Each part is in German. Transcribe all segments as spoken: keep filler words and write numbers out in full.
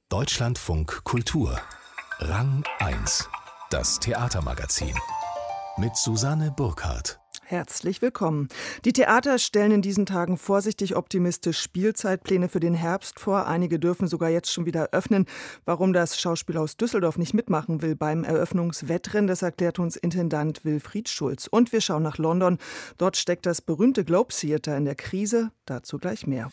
Deutschlandfunk Kultur. Rang eins. Das Theatermagazin. Mit Susanne Burkhardt. Herzlich willkommen. Die Theater stellen in diesen Tagen vorsichtig optimistisch Spielzeitpläne für den Herbst vor. Einige dürfen sogar jetzt schon wieder öffnen. Warum das Schauspielhaus Düsseldorf nicht mitmachen will beim Eröffnungswettrennen, das erklärt uns Intendant Wilfried Schulz. Und wir schauen nach London. Dort steckt das berühmte Globe Theatre in der Krise. Dazu gleich mehr.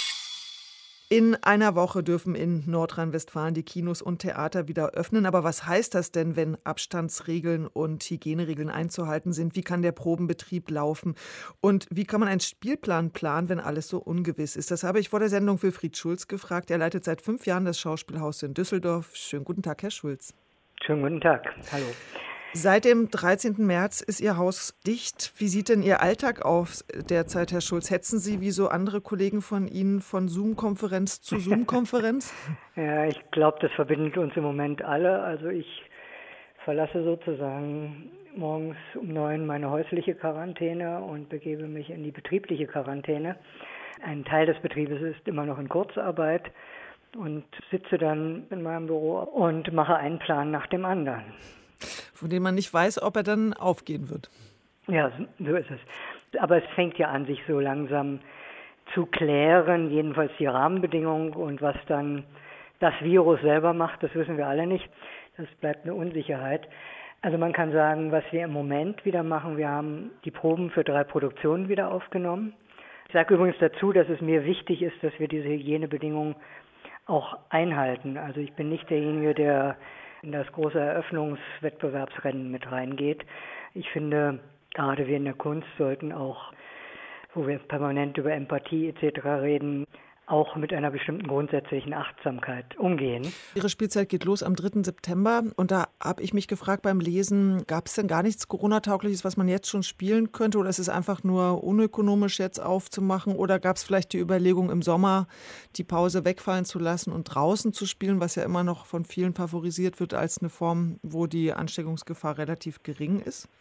In einer Woche dürfen in Nordrhein-Westfalen die Kinos und Theater wieder öffnen. Aber was heißt das denn, wenn Abstandsregeln und Hygieneregeln einzuhalten sind? Wie kann der Probenbetrieb laufen? Und wie kann man einen Spielplan planen, wenn alles so ungewiss ist? Das habe ich vor der Sendung Wilfried Schulz gefragt. Er leitet seit fünf Jahren das Schauspielhaus in Düsseldorf. Schönen guten Tag, Herr Schulz. Schönen guten Tag. Hallo. Seit dem dreizehnten März ist Ihr Haus dicht. Wie sieht denn Ihr Alltag aus derzeit, Herr Schulz? Hetzen Sie wie so andere Kollegen von Ihnen von Zoom-Konferenz zu Zoom-Konferenz? Ja, ich glaube, das verbindet uns im Moment alle. Also ich verlasse sozusagen morgens um neun meine häusliche Quarantäne und begebe mich in die betriebliche Quarantäne. Ein Teil des Betriebes ist immer noch in Kurzarbeit und sitze dann in meinem Büro und mache einen Plan nach dem anderen. Von dem man nicht weiß, ob er dann aufgehen wird. Ja, so ist es. Aber es fängt ja an, sich so langsam zu klären, jedenfalls die Rahmenbedingungen und was dann das Virus selber macht, das wissen wir alle nicht. Das bleibt eine Unsicherheit. Also man kann sagen, was wir im Moment wieder machen, wir haben die Proben für drei Produktionen wieder aufgenommen. Ich sage übrigens dazu, dass es mir wichtig ist, dass wir diese Hygienebedingungen auch einhalten. Also ich bin nicht derjenige, der in das große Eröffnungswettbewerbsrennen mit reingeht. Ich finde, gerade wir in der Kunst sollten auch, wo wir permanent über Empathie et cetera reden, auch mit einer bestimmten grundsätzlichen Achtsamkeit umgehen. Ihre Spielzeit geht los am dritten September und da habe ich mich gefragt beim Lesen, gab es denn gar nichts Corona-taugliches, was man jetzt schon spielen könnte oder ist es einfach nur unökonomisch jetzt aufzumachen oder gab es vielleicht die Überlegung im Sommer die Pause wegfallen zu lassen und draußen zu spielen, was ja immer noch von vielen favorisiert wird als eine Form, wo die Ansteckungsgefahr relativ gering ist?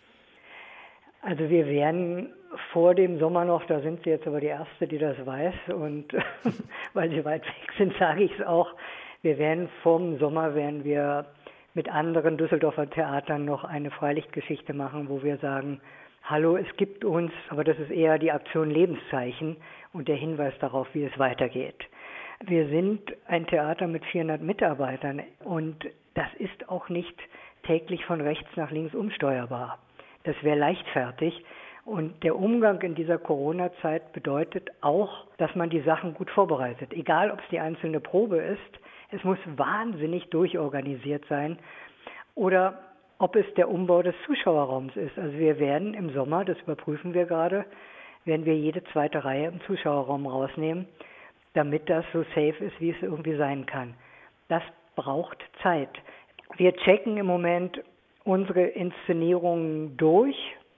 Also wir werden vor dem Sommer noch, da sind Sie jetzt aber die Erste, die das weiß und weil Sie weit weg sind, sage ich es auch, wir werden vor dem Sommer, werden wir mit anderen Düsseldorfer Theatern noch eine Freilichtgeschichte machen, wo wir sagen, hallo, es gibt uns, aber das ist eher die Aktion Lebenszeichen und der Hinweis darauf, wie es weitergeht. Wir sind ein Theater mit vierhundert Mitarbeitern und das ist auch nicht täglich von rechts nach links umsteuerbar. Das wäre leichtfertig. Und der Umgang in dieser Corona-Zeit bedeutet auch, dass man die Sachen gut vorbereitet. Egal, ob es die einzelne Probe ist, es muss wahnsinnig durchorganisiert sein. Oder ob es der Umbau des Zuschauerraums ist. Also wir werden im Sommer, das überprüfen wir gerade, werden wir jede zweite Reihe im Zuschauerraum rausnehmen, damit das so safe ist, wie es irgendwie sein kann. Das braucht Zeit. Wir checken im Moment unsere Inszenierungen durch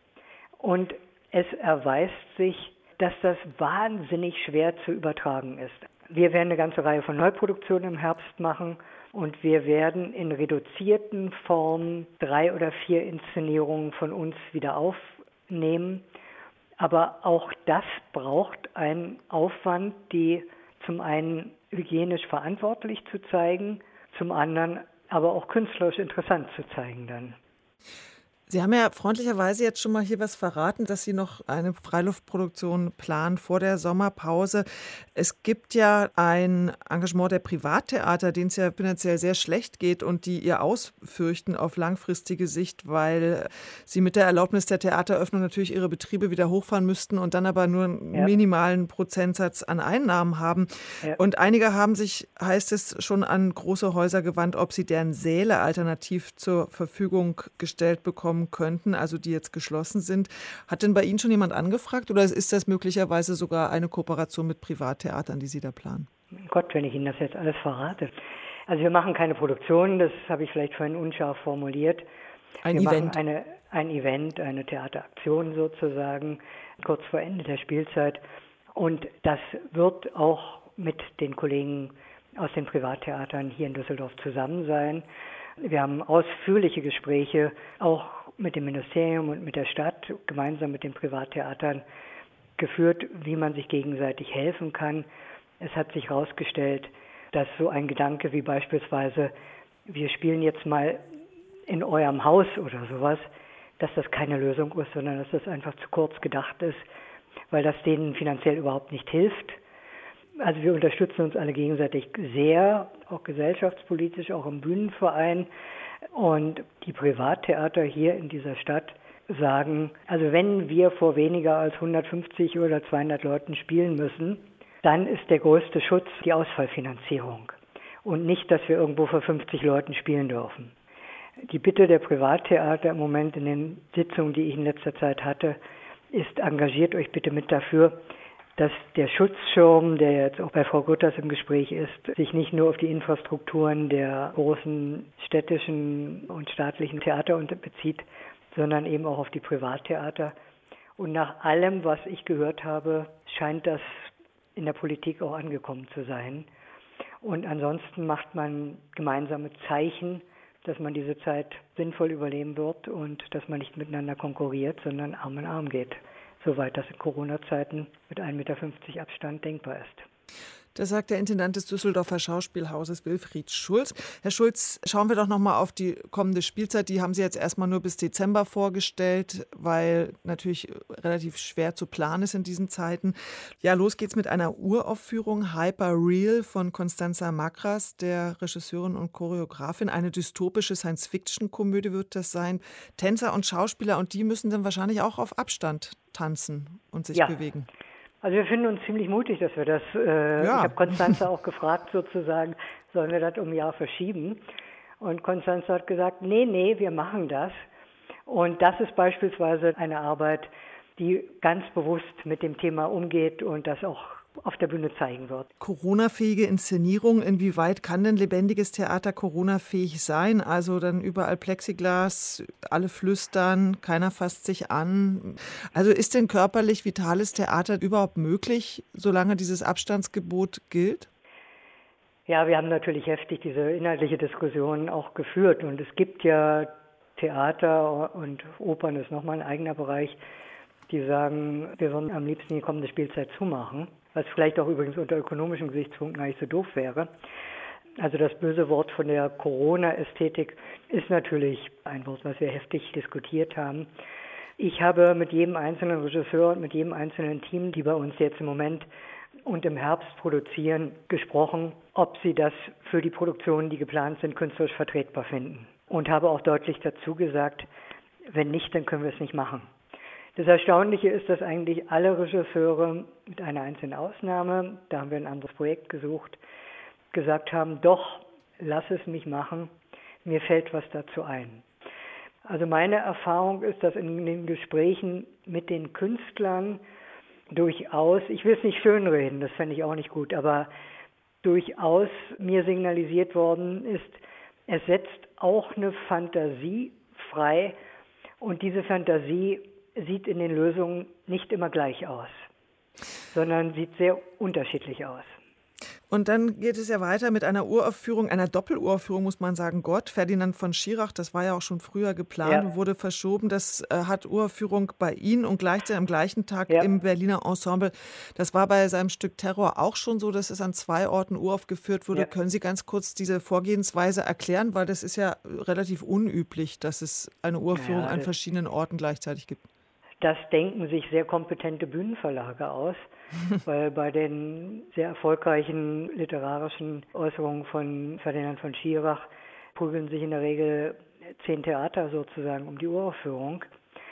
und es erweist sich, dass das wahnsinnig schwer zu übertragen ist. Wir werden eine ganze Reihe von Neuproduktionen im Herbst machen und wir werden in reduzierten Formen drei oder vier Inszenierungen von uns wieder aufnehmen. Aber auch das braucht einen Aufwand, die zum einen hygienisch verantwortlich zu zeigen, zum anderen aber auch künstlerisch interessant zu zeigen dann. Sie haben ja freundlicherweise jetzt schon mal hier was verraten, dass Sie noch eine Freiluftproduktion planen vor der Sommerpause. Es gibt ja ein Engagement der Privattheater, denen es ja finanziell sehr schlecht geht und die ihr ausfürchten auf langfristige Sicht, weil sie mit der Erlaubnis der Theateröffnung natürlich ihre Betriebe wieder hochfahren müssten und dann aber nur einen ja. minimalen Prozentsatz an Einnahmen haben. Ja. Und einige haben sich, heißt es, schon an große Häuser gewandt, ob sie deren Säle alternativ zur Verfügung gestellt bekommen könnten, also die jetzt geschlossen sind. Hat denn bei Ihnen schon jemand angefragt oder ist das möglicherweise sogar eine Kooperation mit Privattheatern, die Sie da planen? Mein Gott, wenn ich Ihnen das jetzt alles verrate. Also wir machen keine Produktion, das habe ich vielleicht vorhin unscharf formuliert. Ein wir Event. machen eine, ein Event, eine Theateraktion sozusagen, kurz vor Ende der Spielzeit. Und das wird auch mit den Kollegen aus den Privattheatern hier in Düsseldorf zusammen sein. Wir haben ausführliche Gespräche auch mit dem Ministerium und mit der Stadt, gemeinsam mit den Privattheatern geführt, wie man sich gegenseitig helfen kann. Es hat sich herausgestellt, dass so ein Gedanke wie beispielsweise, wir spielen jetzt mal in eurem Haus oder sowas, dass das keine Lösung ist, sondern dass das einfach zu kurz gedacht ist, weil das denen finanziell überhaupt nicht hilft. Also wir unterstützen uns alle gegenseitig sehr, auch gesellschaftspolitisch, auch im Bühnenverein. Und die Privattheater hier in dieser Stadt sagen, also wenn wir vor weniger als hundertfünfzig oder zweihundert Leuten spielen müssen, dann ist der größte Schutz die Ausfallfinanzierung und nicht, dass wir irgendwo vor fünfzig Leuten spielen dürfen. Die Bitte der Privattheater im Moment in den Sitzungen, die ich in letzter Zeit hatte, ist, engagiert euch bitte mit dafür, dass der Schutzschirm, der jetzt auch bei Frau Gutters im Gespräch ist, sich nicht nur auf die Infrastrukturen der großen städtischen und staatlichen Theater bezieht, sondern eben auch auf die Privattheater. Und nach allem, was ich gehört habe, scheint das in der Politik auch angekommen zu sein. Und ansonsten macht man gemeinsame Zeichen, dass man diese Zeit sinnvoll überleben wird und dass man nicht miteinander konkurriert, sondern Arm in Arm geht, soweit das in Corona-Zeiten mit ein Meter fünfzig Abstand denkbar ist. Das sagt der Intendant des Düsseldorfer Schauspielhauses Wilfried Schulz. Herr Schulz, schauen wir doch noch mal auf die kommende Spielzeit. Die haben Sie jetzt erstmal nur bis Dezember vorgestellt, weil natürlich relativ schwer zu planen ist in diesen Zeiten. Ja, los geht's mit einer Uraufführung Hyper Real von Constanza Makras, der Regisseurin und Choreografin. Eine dystopische Science-Fiction-Komödie wird das sein. Tänzer und Schauspieler, und die müssen dann wahrscheinlich auch auf Abstand tanzen und sich ja. bewegen. Also wir finden uns ziemlich mutig, dass wir das, äh, ja. ich habe Constanza auch gefragt sozusagen, sollen wir das um ein Jahr verschieben? Und Constanza hat gesagt, nee, nee, wir machen das. Und das ist beispielsweise eine Arbeit, die ganz bewusst mit dem Thema umgeht und das auch auf der Bühne zeigen wird. Coronafähige Inszenierung, inwieweit kann denn lebendiges Theater coronafähig sein? Also dann überall Plexiglas, alle flüstern, keiner fasst sich an. Also ist denn körperlich vitales Theater überhaupt möglich, solange dieses Abstandsgebot gilt? Ja, wir haben natürlich heftig diese inhaltliche Diskussion auch geführt. Und es gibt ja Theater und Opern ist nochmal ein eigener Bereich, die sagen, wir würden am liebsten die kommende Spielzeit zumachen. Was vielleicht auch übrigens unter ökonomischen Gesichtspunkten gar nicht so doof wäre. Also das böse Wort von der Corona-Ästhetik ist natürlich ein Wort, was wir heftig diskutiert haben. Ich habe mit jedem einzelnen Regisseur und mit jedem einzelnen Team, die bei uns jetzt im Moment und im Herbst produzieren, gesprochen, ob sie das für die Produktionen, die geplant sind, künstlerisch vertretbar finden. Und habe auch deutlich dazu gesagt, wenn nicht, dann können wir es nicht machen. Das Erstaunliche ist, dass eigentlich alle Regisseure, mit einer einzelnen Ausnahme, da haben wir ein anderes Projekt gesucht, gesagt haben, doch, lass es mich machen, mir fällt was dazu ein. Also meine Erfahrung ist, dass in den Gesprächen mit den Künstlern durchaus, ich will es nicht schönreden, das fände ich auch nicht gut, aber durchaus mir signalisiert worden ist, es setzt auch eine Fantasie frei und diese Fantasie sieht in den Lösungen nicht immer gleich aus, sondern sieht sehr unterschiedlich aus. Und dann geht es ja weiter mit einer Uraufführung, einer Doppeluraufführung, muss man sagen. Gott, Ferdinand von Schirach, das war ja auch schon früher geplant, ja. wurde verschoben. Das äh, hat Uraufführung bei Ihnen und gleichzeitig am gleichen Tag ja. im Berliner Ensemble. Das war bei seinem Stück Terror auch schon so, dass es an zwei Orten uraufgeführt wurde. Ja. Können Sie ganz kurz diese Vorgehensweise erklären? Weil das ist ja relativ unüblich, dass es eine Uraufführung ja, an verschiedenen Orten gleichzeitig gibt. Das denken sich sehr kompetente Bühnenverlage aus, weil bei den sehr erfolgreichen literarischen Äußerungen von Ferdinand von Schirach prügeln sich in der Regel zehn Theater sozusagen um die Uraufführung.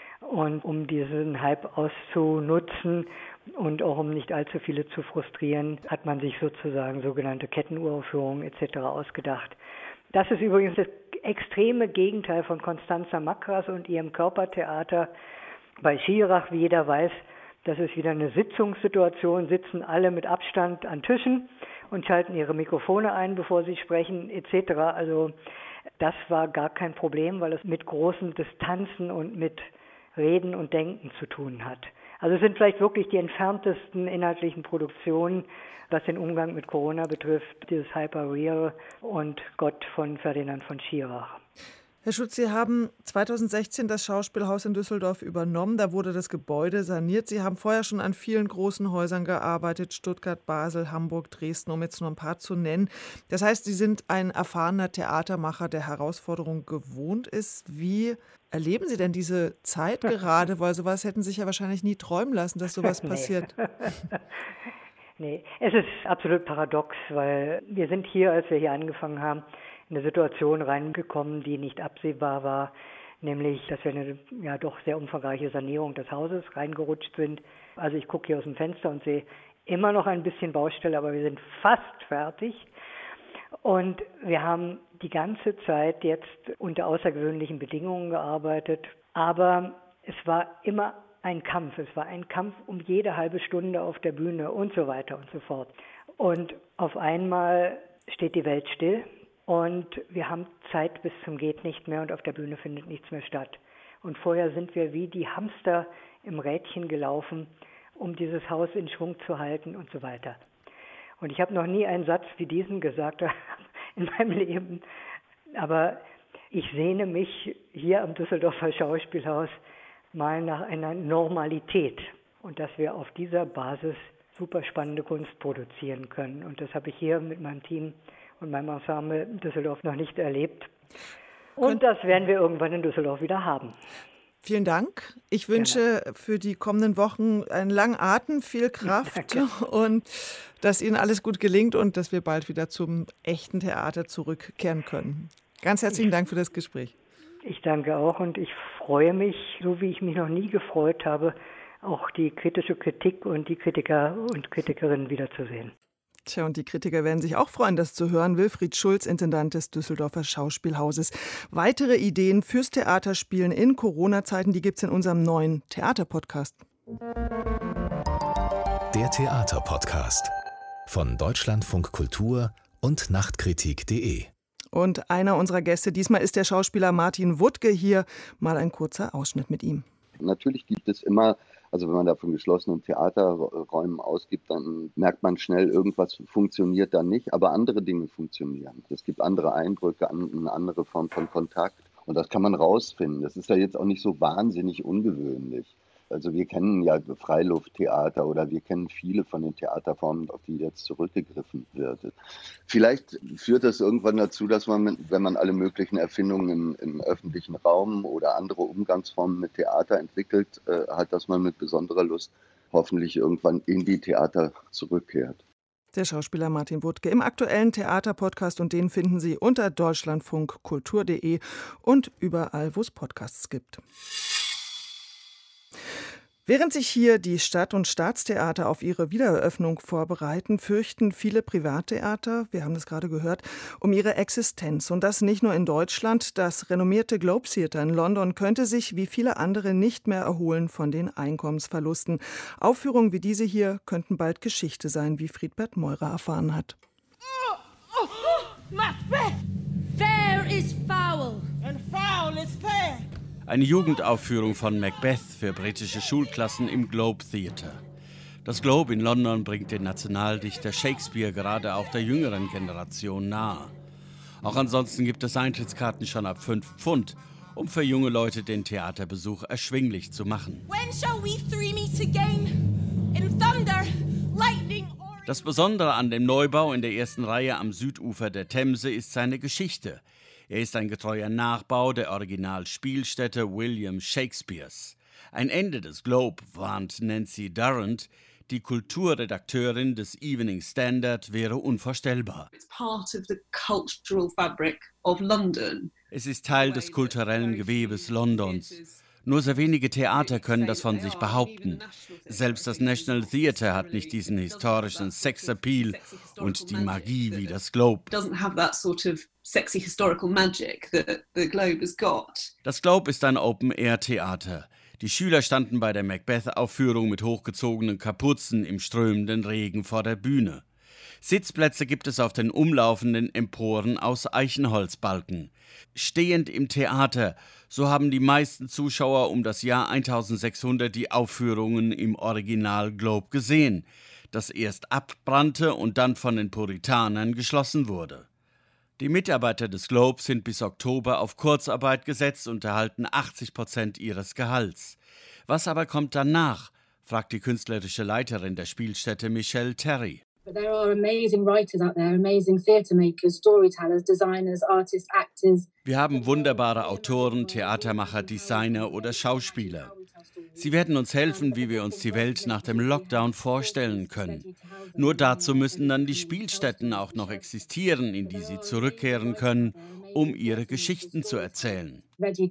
Und um diesen Hype auszunutzen und auch um nicht allzu viele zu frustrieren, hat man sich sozusagen sogenannte Kettenuraufführungen et cetera ausgedacht. Das ist übrigens das extreme Gegenteil von Constanza Makras und ihrem Körpertheater. Bei Schirach, wie jeder weiß, das ist wieder eine Sitzungssituation, sitzen alle mit Abstand an Tischen und schalten ihre Mikrofone ein, bevor sie sprechen, et cetera. Also das war gar kein Problem, weil es mit großen Distanzen und mit Reden und Denken zu tun hat. Also es sind vielleicht wirklich die entferntesten inhaltlichen Produktionen, was den Umgang mit Corona betrifft, dieses Hyper Real und Gott von Ferdinand von Schirach. Herr Schutz, Sie haben zweitausendsechzehn das Schauspielhaus in Düsseldorf übernommen. Da wurde das Gebäude saniert. Sie haben vorher schon an vielen großen Häusern gearbeitet, Stuttgart, Basel, Hamburg, Dresden, um jetzt nur ein paar zu nennen. Das heißt, Sie sind ein erfahrener Theatermacher, der Herausforderungen gewohnt ist. Wie erleben Sie denn diese Zeit gerade? Weil sowas hätten Sie sich ja wahrscheinlich nie träumen lassen, dass sowas passiert. Nee, es ist absolut paradox, weil wir sind hier, als wir hier angefangen haben, in eine Situation reingekommen, die nicht absehbar war, nämlich, dass wir eine ja doch sehr umfangreiche Sanierung des Hauses reingerutscht sind. Also ich gucke hier aus dem Fenster und sehe immer noch ein bisschen Baustelle, aber wir sind fast fertig. Und wir haben die ganze Zeit jetzt unter außergewöhnlichen Bedingungen gearbeitet, aber es war immer ein Kampf. Es war ein Kampf um jede halbe Stunde auf der Bühne und so weiter und so fort. Und auf einmal steht die Welt still. Und wir haben Zeit bis zum geht nicht mehr und auf der Bühne findet nichts mehr statt. Und vorher sind wir wie die Hamster im Rädchen gelaufen, um dieses Haus in Schwung zu halten und so weiter. Und ich habe noch nie einen Satz wie diesen gesagt in meinem Leben. Aber ich sehne mich hier am Düsseldorfer Schauspielhaus mal nach einer Normalität. Und dass wir auf dieser Basis super spannende Kunst produzieren können. Und das habe ich hier mit meinem Team und meinem Ensemble in Düsseldorf noch nicht erlebt. Und das werden wir irgendwann in Düsseldorf wieder haben. Vielen Dank. Ich wünsche Gerne. für die kommenden Wochen einen langen Atem, viel Kraft und dass Ihnen alles gut gelingt und dass wir bald wieder zum echten Theater zurückkehren können. Ganz herzlichen Dank für das Gespräch. Ich danke auch und ich freue mich, so wie ich mich noch nie gefreut habe, auch die kritische Kritik und die Kritiker und Kritikerinnen wiederzusehen. Tja, und die Kritiker werden sich auch freuen, das zu hören. Wilfried Schulz, Intendant des Düsseldorfer Schauspielhauses. Weitere Ideen fürs Theaterspielen in Corona-Zeiten, die gibt es in unserem neuen Theaterpodcast. Der Theaterpodcast von Deutschlandfunk Kultur und Nachtkritik punkt de. Und einer unserer Gäste diesmal ist der Schauspieler Martin Wuttke. Hier mal ein kurzer Ausschnitt mit ihm. Natürlich gibt es immer, also wenn man da von geschlossenen Theaterräumen ausgibt, dann merkt man schnell, irgendwas funktioniert da nicht, aber andere Dinge funktionieren. Es gibt andere Eindrücke, eine andere Form von Kontakt und das kann man rausfinden. Das ist ja jetzt auch nicht so wahnsinnig ungewöhnlich. Also wir kennen ja Freilufttheater oder wir kennen viele von den Theaterformen, auf die jetzt zurückgegriffen wird. Vielleicht führt das irgendwann dazu, dass man, mit, wenn man alle möglichen Erfindungen im, im öffentlichen Raum oder andere Umgangsformen mit Theater entwickelt äh, hat, dass man mit besonderer Lust hoffentlich irgendwann in die Theater zurückkehrt. Der Schauspieler Martin Wuttke im aktuellen Theaterpodcast und den finden Sie unter deutschlandfunk kultur punkt de und überall, wo es Podcasts gibt. Während sich hier die Stadt- und Staatstheater auf ihre Wiedereröffnung vorbereiten, fürchten viele Privattheater, wir haben das gerade gehört, um ihre Existenz. Und das nicht nur in Deutschland. Das renommierte Globe Theatre in London könnte sich wie viele andere nicht mehr erholen von den Einkommensverlusten. Aufführungen wie diese hier könnten bald Geschichte sein, wie Friedbert Meurer erfahren hat. Oh, oh, oh, Macbeth! Fair is foul. And foul is fair. Eine Jugendaufführung von Macbeth für britische Schulklassen im Globe Theatre. Das Globe in London bringt den Nationaldichter Shakespeare gerade auch der jüngeren Generation nahe. Auch ansonsten gibt es Eintrittskarten schon ab fünf Pfund, um für junge Leute den Theaterbesuch erschwinglich zu machen. When shall we three meet again? In thunder, lightning or... Das Besondere an dem Neubau in der ersten Reihe am Südufer der Themse ist seine Geschichte. Er ist ein getreuer Nachbau der Originalspielstätte William Shakespeares. Ein Ende des Globe, warnt Nancy Durrant, die Kulturredakteurin des Evening Standard, wäre unvorstellbar. Es ist Teil des kulturellen Gewebes Londons. Nur sehr wenige Theater können das von sich behaupten. Selbst das National Theatre hat nicht diesen historischen Sexappeal und die Magie wie das Globe. Das Globe ist ein Open-Air-Theater. Die Schüler standen bei der Macbeth-Aufführung mit hochgezogenen Kapuzen im strömenden Regen vor der Bühne. Sitzplätze gibt es auf den umlaufenden Emporen aus Eichenholzbalken. Stehend im Theater, so haben die meisten Zuschauer um das Jahr eintausendsechshundert die Aufführungen im Original Globe gesehen, das erst abbrannte und dann von den Puritanern geschlossen wurde. Die Mitarbeiter des Globe sind bis Oktober auf Kurzarbeit gesetzt und erhalten achtzig Prozent ihres Gehalts. Was aber kommt danach, fragt die künstlerische Leiterin der Spielstätte Michelle Terry. But there are amazing writers out there, amazing theatre makers, storytellers, designers, artists, actors. Wir haben wunderbare Autoren, Theatermacher, Designer oder Schauspieler. Sie werden uns helfen, wie wir uns die Welt nach dem Lockdown vorstellen können. Nur dazu müssen dann die Spielstätten auch noch existieren, in die sie zurückkehren können, um ihre Geschichten zu erzählen.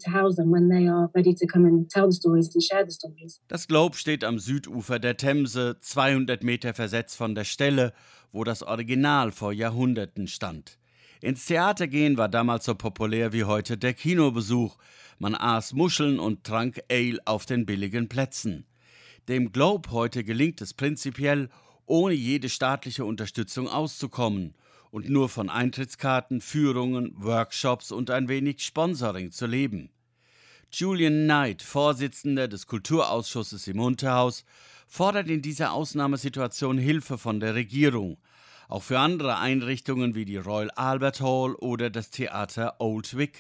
Das Globe steht am Südufer der Themse, zweihundert Meter versetzt von der Stelle, wo das Original vor Jahrhunderten stand. Ins Theater gehen war damals so populär wie heute der Kinobesuch. Man aß Muscheln und trank Ale auf den billigen Plätzen. Dem Globe heute gelingt es prinzipiell, ohne jede staatliche Unterstützung auszukommen und nur von Eintrittskarten, Führungen, Workshops und ein wenig Sponsoring zu leben. Julian Knight, Vorsitzender des Kulturausschusses im Unterhaus, fordert in dieser Ausnahmesituation Hilfe von der Regierung. Auch für andere Einrichtungen wie die Royal Albert Hall oder das Theater Old Vic.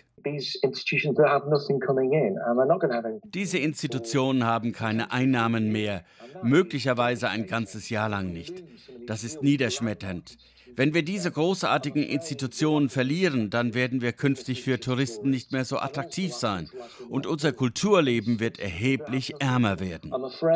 Diese Institutionen haben keine Einnahmen mehr, möglicherweise ein ganzes Jahr lang nicht. Das ist niederschmetternd. Wenn wir diese großartigen Institutionen verlieren, dann werden wir künftig für Touristen nicht mehr so attraktiv sein. Und unser Kulturleben wird erheblich ärmer werden.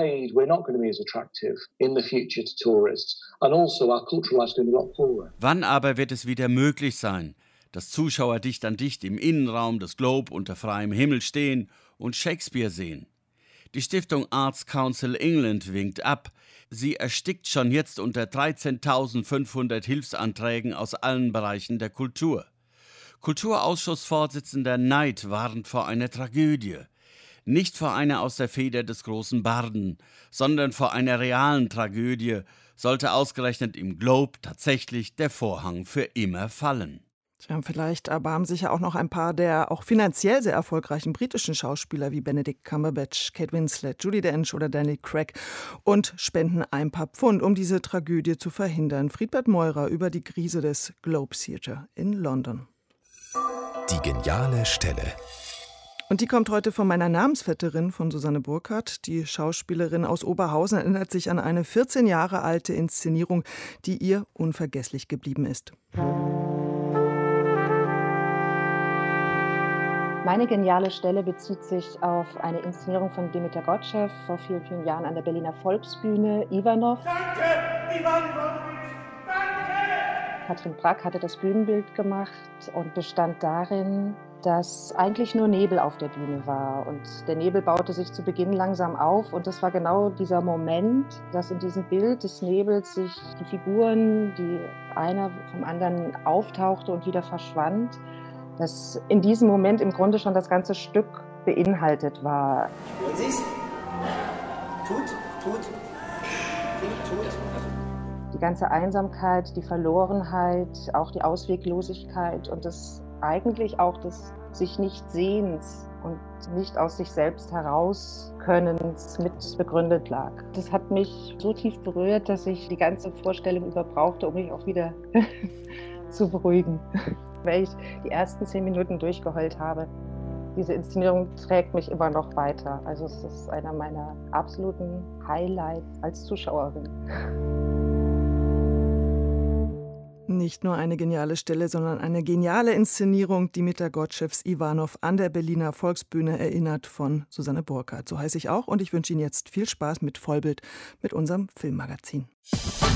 Wann aber wird es wieder möglich sein, dass Zuschauer dicht an dicht im Innenraum des Globe unter freiem Himmel stehen und Shakespeare sehen? Die Stiftung Arts Council England winkt ab. Sie erstickt schon jetzt unter dreizehntausendfünfhundert Hilfsanträgen aus allen Bereichen der Kultur. Kulturausschussvorsitzender Knight warnt vor einer Tragödie. Nicht vor einer aus der Feder des großen Barden, sondern vor einer realen Tragödie, sollte ausgerechnet im Globe tatsächlich der Vorhang für immer fallen. Tja, vielleicht erbarmen sich ja auch noch ein paar der auch finanziell sehr erfolgreichen britischen Schauspieler wie Benedict Cumberbatch, Kate Winslet, Judi Dench oder Daniel Craig und spenden ein paar Pfund, um diese Tragödie zu verhindern. Friedbert Meurer über die Krise des Globe Theatre in London. Die geniale Stelle. Und die kommt heute von meiner Namensvetterin, von Susanne Burkhardt. Die Schauspielerin aus Oberhausen erinnert sich an eine vierzehn Jahre alte Inszenierung, die ihr unvergesslich geblieben ist. Meine geniale Stelle bezieht sich auf eine Inszenierung von Dimitar Gottschew vor vielen, vielen Jahren an der Berliner Volksbühne, Ivanov. Danke, Ivan Ivanovich, danke! Katrin Brack hatte das Bühnenbild gemacht und bestand darin, dass eigentlich nur Nebel auf der Bühne war. Und der Nebel baute sich zu Beginn langsam auf. Und das war genau dieser Moment, dass in diesem Bild des Nebels sich die Figuren, die einer vom anderen auftauchte und wieder verschwand, dass in diesem Moment im Grunde schon das ganze Stück beinhaltet war. Hören Sie es? Tut, tut, tut, tut. Die ganze Einsamkeit, die Verlorenheit, auch die Ausweglosigkeit und das eigentlich auch des sich nicht Sehens und nicht aus sich selbst heraus Könnens mit begründet lag. Das hat mich so tief berührt, dass ich die ganze Vorstellung über brauchte, um mich auch wieder zu beruhigen. Weil ich die ersten zehn Minuten durchgeheult habe. Diese Inszenierung trägt mich immer noch weiter. Also es ist einer meiner absoluten Highlights als Zuschauerin. Nicht nur eine geniale Stelle, sondern eine geniale Inszenierung. Dimitar Gottschews Ivanov an der Berliner Volksbühne, erinnert von Susanne Burkhardt. So heiße ich auch und ich wünsche Ihnen jetzt viel Spaß mit Vollbild, mit unserem Filmmagazin.